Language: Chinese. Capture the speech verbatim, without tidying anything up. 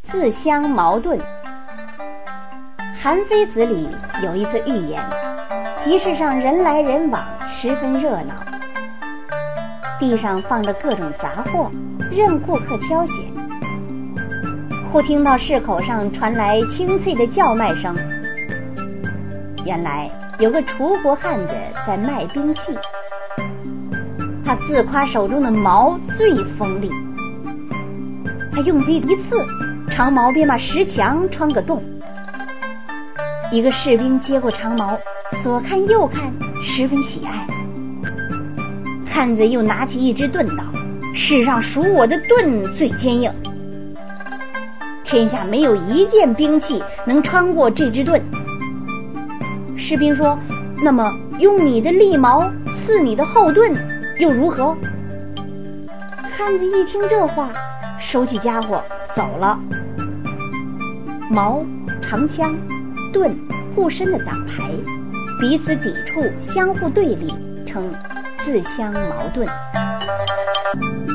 自相矛盾。韩非子里有一则寓言，集市上人来人往，十分热闹。地上放着各种杂货，任顾客挑选。忽听到市口上传来清脆的叫卖声，原来有个楚国汉子在卖兵器。他自夸手中的矛最锋利，他用力一刺，长矛便把石墙穿个洞。一个士兵接过长矛，左看右看，十分喜爱。汉子又拿起一支盾道：世上属我的盾最坚硬，天下没有一件兵器能穿过这支盾。士兵说：那么用你的利矛刺你的后盾又如何？汉子一听这话，收起家伙走了。矛、长枪、盾护身的挡牌，彼此抵触，相互对立，称自相矛盾。